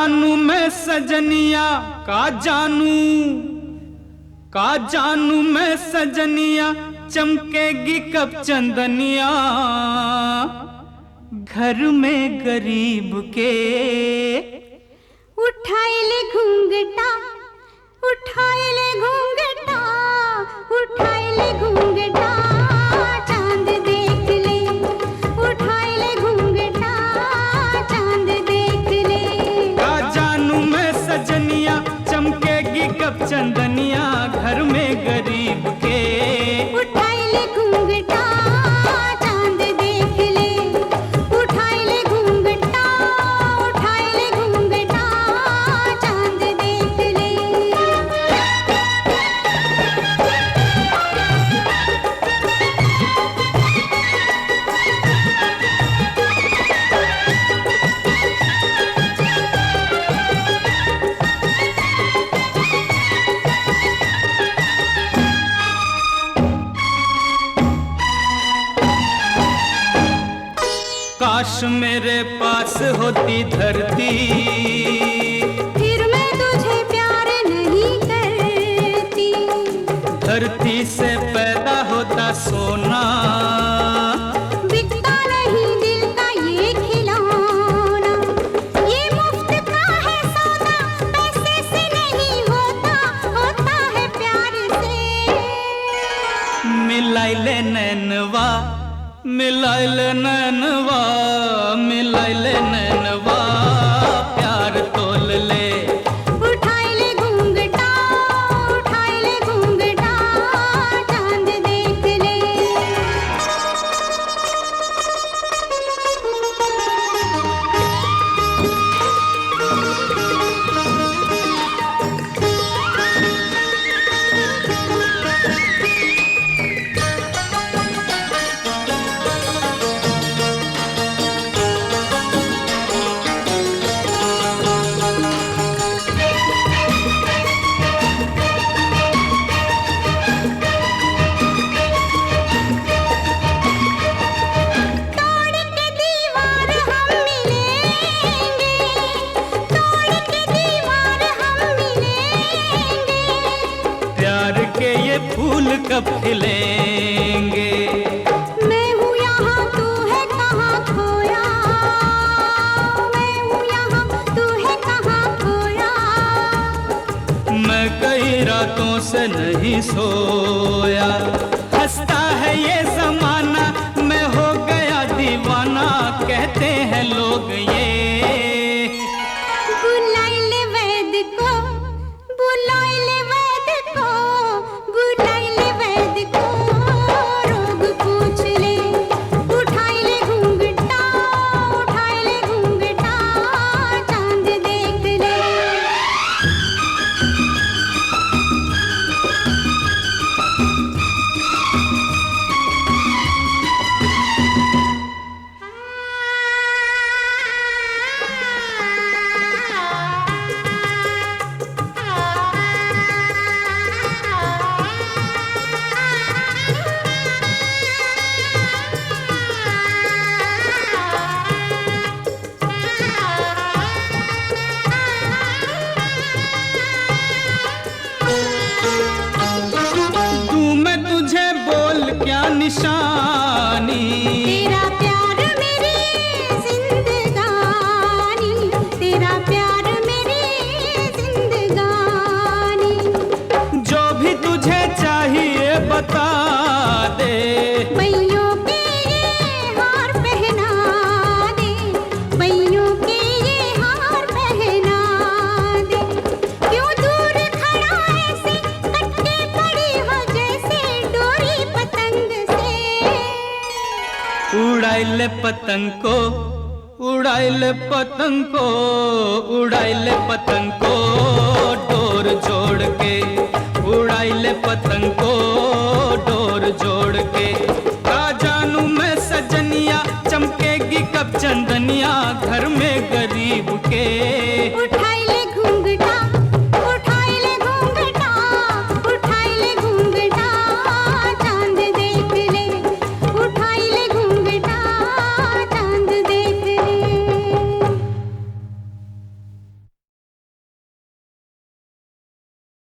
जानू मैं सजनिया का जानू मैं सजनिया, चमकेगी कब चंदनिया घर में गरीब के। उठाए ले घूंघटा, उठाए ले घूंघटा, उठाए ले घूंघटा, चांद देख ले, उठाए ले घूंघटा, चांद देख ले। का जानू मैं सजनिया, चमकेगी कब चंदनिया घर में गरीब के। उठाए ले घूंघटा, चांद देख ले, उठाए ले घूंघटा, उठाए ले घूंघटा, चांद देख ले। काश मेरे पास होती धरती, फिर मैं तुझे प्यार नहीं करती। धरती से पैदा होता सोना, बिकता नहीं दिल का ये खिलौना। ये मुफ्त का है सौदा, पैसे से नहीं होता, होता है प्यार से। मिलाई ले नैनवा, मिलाई ले नैनवा, मिलाई ले नैनवा, प्यार तोल ले। उठाए ले घूंघटा, उठाए ले घूंघटा, चांद देख ले। फूल कब खिलेंगे। मैं हूँ यहाँ तू है कहाँ खोया, मैं हूँ यहाँ तू है कहाँ खोया। मैं कई रातों से नहीं सोया, हंसता है ये जमाना, मैं हो गया दीवाना कहते हैं लोग ये। बुलाए ले वैद को, बुलाए ले वैद को, बुलाए ले वैद को, रोग पूछ ले। उठाए ले घूंघटा, उठाए ले घूंघटा, चांद देख ले। निशानी तेरा प्यार मेरी जिंदगानी, तेरा प्यार मेरी जिंदगानी। जो भी तुझे चाहिए बता दे, बैयों के ये हार पहना दे, बैयों के ये हार पहना दे। क्यों दूर खड़ा ऐसे कटके पड़ी हो जैसे डोरी पतंग से। उड़ाई ले पतंग को, उड़ाई ले पतंग को, उड़ाई ले पतंग को, डोर जोड़ के उड़ाई ले पतंग को।